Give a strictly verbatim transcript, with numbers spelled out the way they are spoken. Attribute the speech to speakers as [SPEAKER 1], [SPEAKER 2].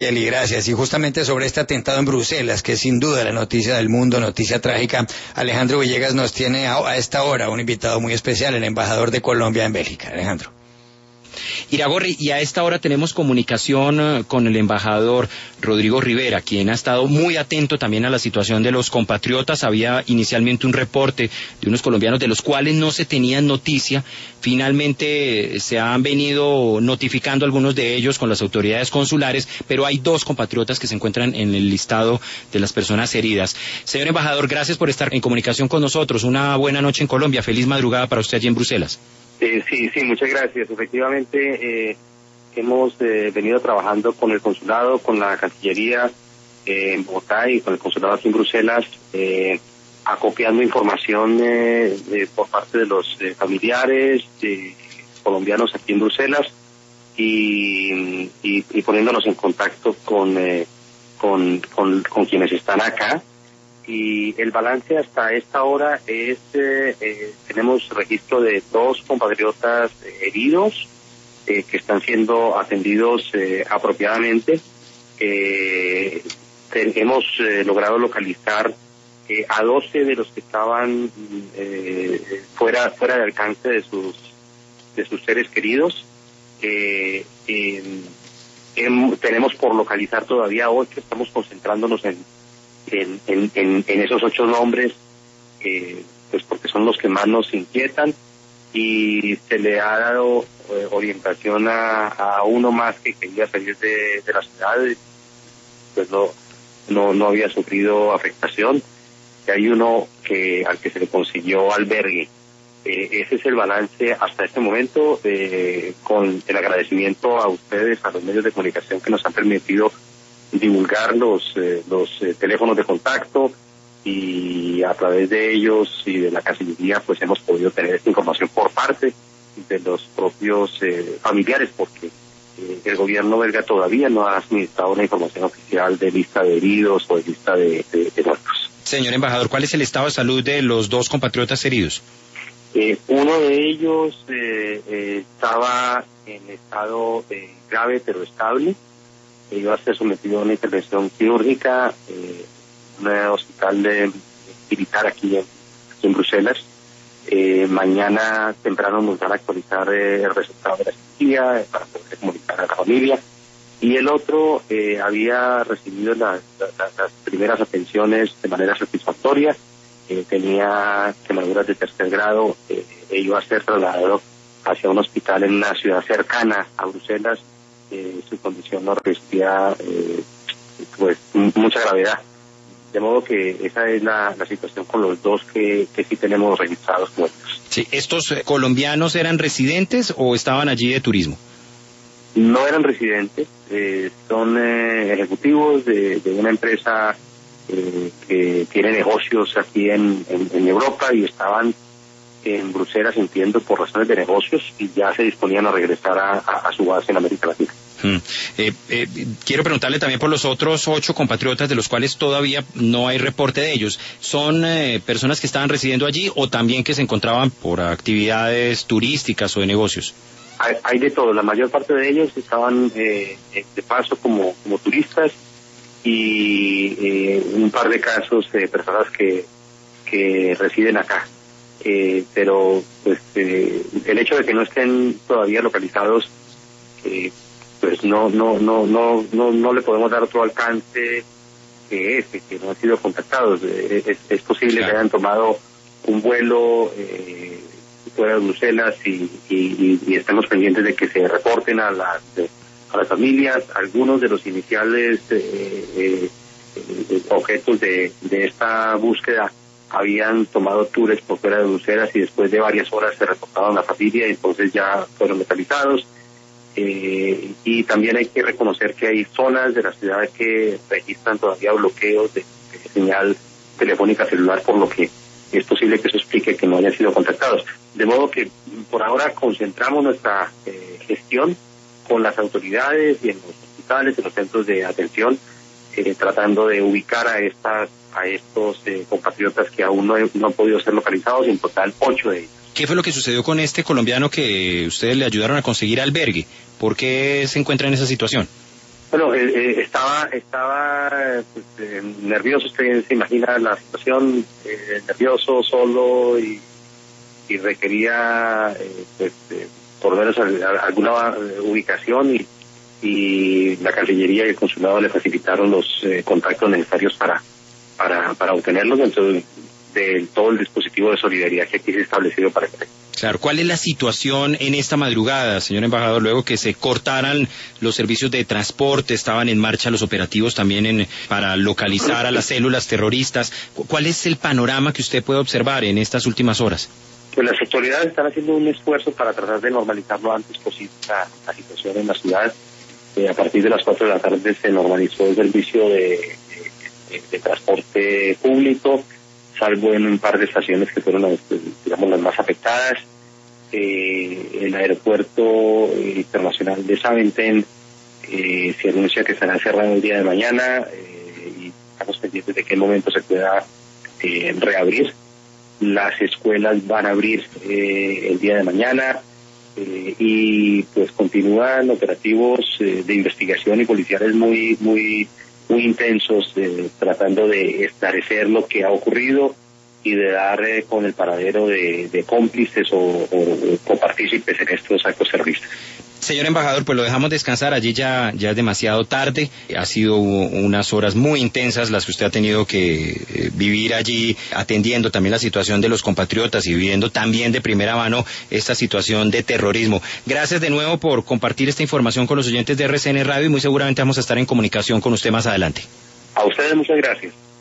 [SPEAKER 1] Kelly, gracias. Y justamente sobre este atentado en Bruselas, que es sin duda la noticia del mundo, noticia trágica, Alejandro Villegas nos tiene a, a esta hora un invitado muy especial, el embajador de Colombia en Bélgica. Alejandro.
[SPEAKER 2] Iragorri, y a esta hora tenemos comunicación con el embajador Rodrigo Rivera, quien ha estado muy atento también a la situación de los compatriotas. Había inicialmente un reporte de unos colombianos de los cuales no se tenía noticia. Finalmente se han venido notificando algunos de ellos con las autoridades consulares, pero hay dos compatriotas que se encuentran en el listado de las personas heridas. Señor embajador, gracias por estar en comunicación con nosotros. Una buena noche en Colombia. Feliz madrugada para usted allí en Bruselas.
[SPEAKER 3] Eh, sí, sí, muchas gracias. Efectivamente, eh, hemos eh, venido trabajando con el consulado, con la Cancillería eh, en Bogotá y con el consulado aquí en Bruselas, eh, acopiando información eh, eh, por parte de los eh, familiares eh, colombianos aquí en Bruselas y, y, y poniéndonos en contacto con, eh, con, con, con quienes están acá. Y el balance hasta esta hora es, eh, eh, tenemos registro de dos compatriotas heridos eh, que están siendo atendidos eh, apropiadamente. Eh, te, hemos eh, logrado localizar eh, a doce de los que estaban eh, fuera fuera de alcance de sus de sus seres queridos. Eh, eh, em, tenemos por localizar todavía ocho, estamos concentrándonos en En, en, en, en esos ocho nombres, eh, pues porque son los que más nos inquietan, y se le ha dado eh, orientación a, a uno más que quería salir de, de la ciudad, pues no, no, no había sufrido afectación, y hay uno que al que se le consiguió albergue. Eh, ese es el balance hasta este momento, eh, con el agradecimiento a ustedes, a los medios de comunicación que nos han permitido divulgar los eh, los eh, teléfonos de contacto, y a través de ellos y de la Cancillería pues hemos podido tener esta información por parte de los propios eh, familiares, porque eh, el gobierno belga todavía no ha administrado una información oficial de lista de heridos o de lista de, de, de muertos.
[SPEAKER 2] Señor embajador, ¿cuál es el estado de salud de los dos compatriotas heridos?
[SPEAKER 3] Eh, uno de ellos eh, eh, estaba en estado eh, grave pero estable. Iba a ser sometido a una intervención quirúrgica eh, en un hospital de, militar aquí en, aquí en Bruselas. Eh, mañana temprano nos van a actualizar eh, el resultado de la cirugía eh, para poder comunicar a la familia. Y el otro eh, había recibido la, la, la, las primeras atenciones de manera satisfactoria. Eh, tenía quemaduras de tercer grado eh, e iba a ser trasladado hacia un hospital en una ciudad cercana a Bruselas. Eh, su condición no revestía eh, pues mucha gravedad, de modo que esa es la, la situación con los dos que, que sí tenemos registrados muertos.
[SPEAKER 2] Sí, ¿estos eh, colombianos eran residentes o estaban allí de turismo?
[SPEAKER 3] No eran residentes, eh, son eh, ejecutivos de, de una empresa eh, que tiene negocios aquí en, en, en Europa, y estaban en Bruselas, entiendo, por razones de negocios, y ya se disponían a regresar a, a, a su base en América Latina.
[SPEAKER 2] Hmm. Eh, eh, quiero preguntarle también por los otros ocho compatriotas de los cuales todavía no hay reporte de ellos. ¿Son eh, personas que estaban residiendo allí o también que se encontraban por actividades turísticas o de negocios?
[SPEAKER 3] Hay, hay de todo. La mayor parte de ellos estaban eh, de paso como, como turistas, y eh, un par de casos de personas que, que residen acá. Eh, pero pues eh, el hecho de que no estén todavía localizados, eh, pues no no no no no no le podemos dar otro alcance que ese, que no han sido contactados. Eh, es, es posible claro. que hayan tomado un vuelo eh, fuera de Bruselas, y, y, y estamos pendientes de que se reporten a las a las familias. Algunos de los iniciales eh, eh, eh, objetos de, de esta búsqueda habían tomado tours por fuera de Bruselas, y después de varias horas se reportaron a la familia, y entonces ya fueron localizados. Eh, y también hay que reconocer que hay zonas de la ciudad que registran todavía bloqueos de, de señal telefónica celular, por lo que es posible que eso explique que no hayan sido contactados. De modo que por ahora concentramos nuestra eh, gestión con las autoridades y en los hospitales, en los centros de atención, eh, tratando de ubicar a estas a estos eh, compatriotas que aún no, he, no han podido ser localizados, en total ocho de ellos.
[SPEAKER 2] ¿Qué fue lo que sucedió con este colombiano que ustedes le ayudaron a conseguir albergue? ¿Por qué se encuentra en esa situación?
[SPEAKER 3] Bueno, eh, eh, estaba estaba pues, eh, nervioso, usted se imagina la situación, eh, nervioso, solo y, y requería eh, pues, eh, por lo menos alguna ubicación y, y la Cancillería y el Consulado le facilitaron los eh, contactos necesarios para, para, para obtenerlos dentro de, de todo el dispositivo de solidaridad que aquí se ha establecido para que.
[SPEAKER 2] Claro, ¿cuál es la situación en esta madrugada, señor embajador? Luego que se cortaran los servicios de transporte, estaban en marcha los operativos también en, para localizar a las células terroristas. ¿Cuál es el panorama que usted puede observar en estas últimas horas?
[SPEAKER 3] Pues las autoridades están haciendo un esfuerzo para tratar de normalizar lo antes posible la, la situación en la ciudad. Eh, a partir de las cuatro de la tarde se normalizó el servicio de, de, de transporte público, salvo en un par de estaciones que fueron, digamos, las más afectadas. Eh, el aeropuerto internacional de Zaventem eh, se anuncia que estará cerrado el día de mañana eh, y estamos pendientes de qué momento se pueda eh, reabrir. Las escuelas van a abrir eh, el día de mañana eh, y pues continúan operativos eh, de investigación y policiales muy muy muy intensos eh, tratando de esclarecer lo que ha ocurrido y de dar eh, con el paradero de, de cómplices o, o, o copartícipes en estos actos terroristas.
[SPEAKER 2] Señor embajador, pues lo dejamos descansar, allí ya, ya es demasiado tarde, ha sido unas horas muy intensas las que usted ha tenido que eh, vivir allí, atendiendo también la situación de los compatriotas y viviendo también de primera mano esta situación de terrorismo. Gracias de nuevo por compartir esta información con los oyentes de R C N Radio y muy seguramente vamos a estar en comunicación con usted más adelante.
[SPEAKER 3] A ustedes muchas gracias.